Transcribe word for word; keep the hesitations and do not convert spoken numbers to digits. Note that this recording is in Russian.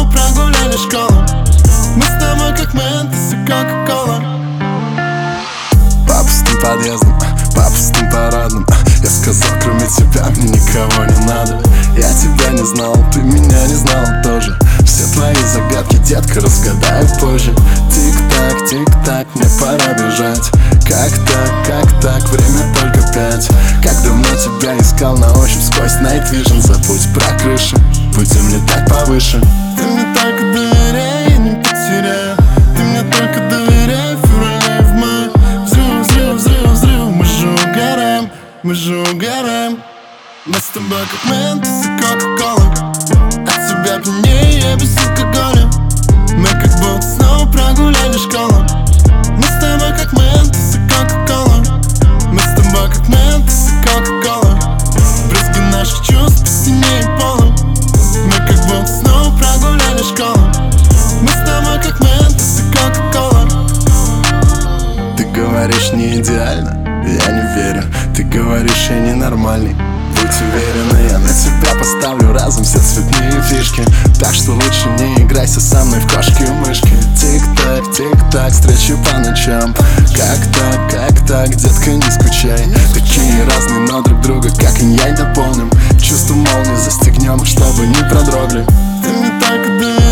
снова прогуляли школу. Мы с тобой как Ментос и Кока-Кола. По пустым подъездам, по пустым парадным. Я сказал, кроме тебя мне никого не надо. Я тебя не знал, ты меня не знал тоже. Все твои загадки, детка, разгадаю позже. Тик-так, тик-так, мне пора бежать. Как так, как так, время только пять. Как давно тебя искал на ощупь сквозь Night Vision. Забудь про крышу, будем летать повыше. Ты мне только доверяй, я не потеряю. Ты мне только доверяй, в феврале, в мае. Взрыв, взрыв, взрыв, взрыв, мы же угораем, мы же угораем. Мы с тобой как Ментос и Кока-Кола. От тебя пьянее, я без алкоголя. Мы как будто снова прогуляли школу. Мы с тобой как Ментос и Кока-Кола. Мы с тобой как Ментос и Кока-Кола. Брызги наших чувств по стене и полу. Мы как будто снова прогуляли школу. Мы с тобой как Ментос и Кока-Кола. Ты говоришь не идеально, я не верю. Ты говоришь я ненормальный. Будь уверена, я на тебя поставлю разом все цветные фишки. Так что лучше не играйся со мной в кошки-мышки. Тик-так, тик-так, встречи по ночам. Как так, как так, детка, не скучай. Такие разные, но друг друга как инь-янь дополним. Чувство молнии застегнем, чтобы не продрогли. Ты мне только доверяй.